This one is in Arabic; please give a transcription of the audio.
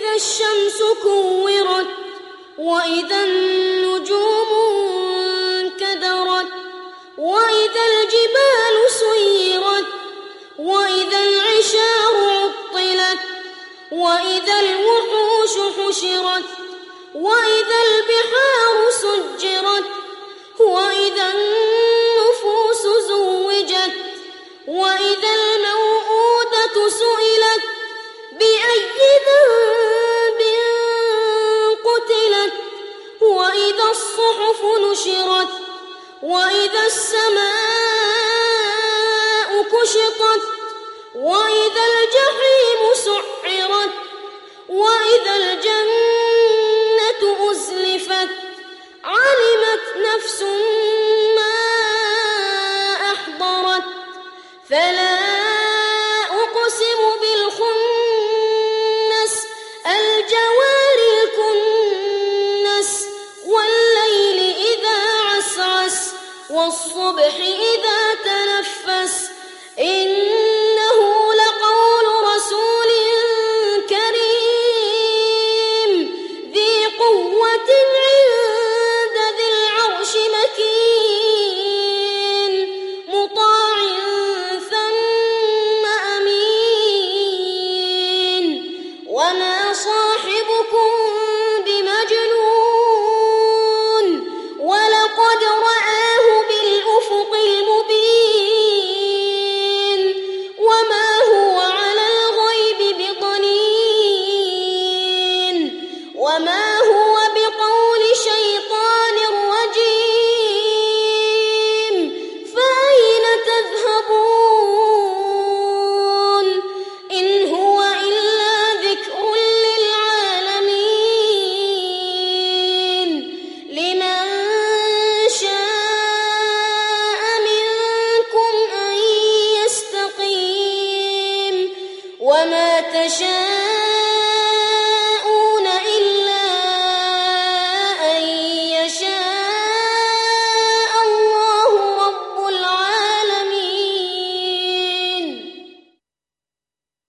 إذا الشمس كورت وإذا النجوم انكدرت وإذا الجبال سيرت وإذا العشار عطلت وإذا الوحوش حشرت وإذا البحار سجرت وإذا النفوس زوجت وإذا الموءودة سئلت بأي ذنب قتلت وإذا الصحف نشرت وإذا السماء كشطت وإذا الجحيم سعرت وإذا الجنة أزلفت علمت نفس ما أحضرت فلا أقسم بالخنس الجوار الكنس والليل إذا عسعس والصبح إذا تنفس إنه لقول رسول كريم ذي قوة عند ذي العرش مكين مطاع ثم أمين وما صاحبكم بمجنون ولقد رآه بالأفق المبين وما هو على الغيب بضنين وما هو بقول شيطان رجيم فأين تذهبون إن هو إلا ذكر للعالمين لمن شاء منكم أن يستقيم وما تشاءون